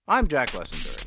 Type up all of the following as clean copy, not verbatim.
I'm Jack Lessenberry.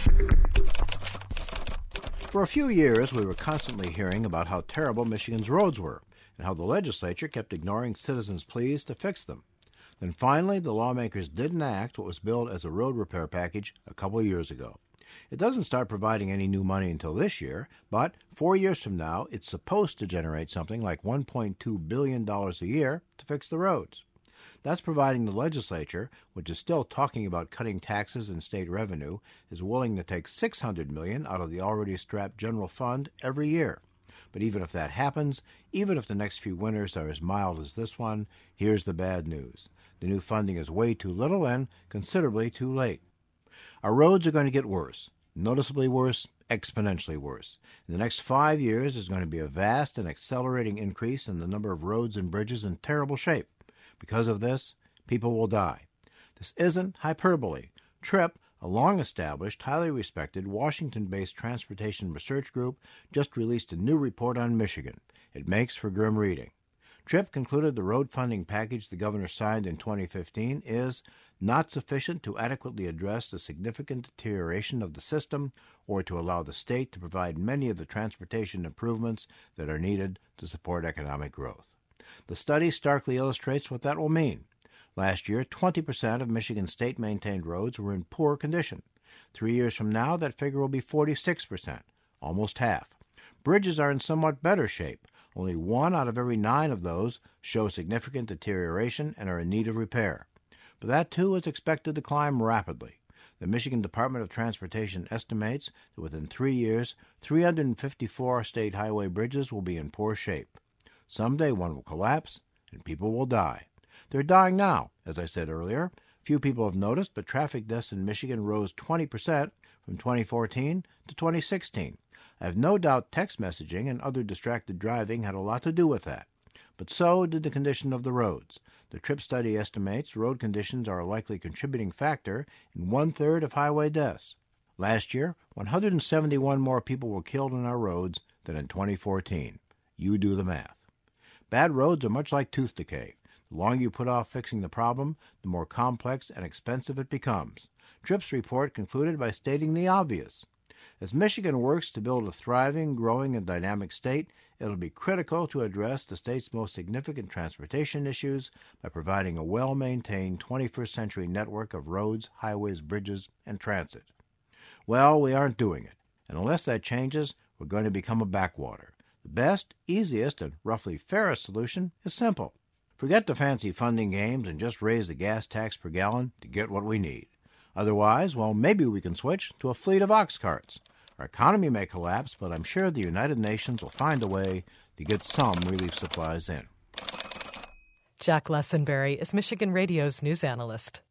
For a few years, we were constantly hearing about how terrible Michigan's roads were and how the legislature kept ignoring citizens' pleas to fix them. Then finally, the lawmakers did enact what was billed as a road repair package a couple of years ago. It doesn't start providing any new money until this year, but 4 years from now, it's supposed to generate something like $1.2 billion a year to fix the roads. That's providing the legislature, which is still talking about cutting taxes and state revenue, is willing to take $600 million out of the already strapped general fund every year. But even if that happens, even if the next few winters are as mild as this one, here's the bad news. The new funding is way too little and considerably too late. Our roads are going to get worse, noticeably worse, exponentially worse. In the next 5 years, there's going to be a vast and accelerating increase in the number of roads and bridges in terrible shape. Because of this, people will die. This isn't hyperbole. TRIP, a long-established, highly respected, Washington-based transportation research group, just released a new report on Michigan. It makes for grim reading. TRIP concluded the road funding package the governor signed in 2015 is not sufficient to adequately address the significant deterioration of the system or to allow the state to provide many of the transportation improvements that are needed to support economic growth. The study starkly illustrates what that will mean. Last year, 20% of Michigan's state-maintained roads were in poor condition. 3 years from now, that figure will be 46%, almost half. Bridges are in somewhat better shape. Only 1 out of every 9 of those show significant deterioration and are in need of repair. But that, too, is expected to climb rapidly. The Michigan Department of Transportation estimates that within 3 years, 354 state highway bridges will be in poor shape. Someday one will collapse, and people will die. They're dying now, as I said earlier. Few people have noticed, but traffic deaths in Michigan rose 20% from 2014 to 2016. I have no doubt text messaging and other distracted driving had a lot to do with that. But so did the condition of the roads. The TRIP study estimates road conditions are a likely contributing factor in 1/3 of highway deaths. Last year, 171 more people were killed on our roads than in 2014. You do the math. Bad roads are much like tooth decay. The longer you put off fixing the problem, the more complex and expensive it becomes. TRIP's report concluded by stating the obvious. As Michigan works to build a thriving, growing, and dynamic state, it'll be critical to address the state's most significant transportation issues by providing a well-maintained 21st century network of roads, highways, bridges, and transit. Well, we aren't doing it, and unless that changes, we're going to become a backwater. The best, easiest, and roughly fairest solution is simple. Forget the fancy funding games and just raise the gas tax per gallon to get what we need. Otherwise, well, maybe we can switch to a fleet of ox carts. Our economy may collapse, but I'm sure the United Nations will find a way to get some relief supplies in. Jack Lessenberry is Michigan Radio's news analyst.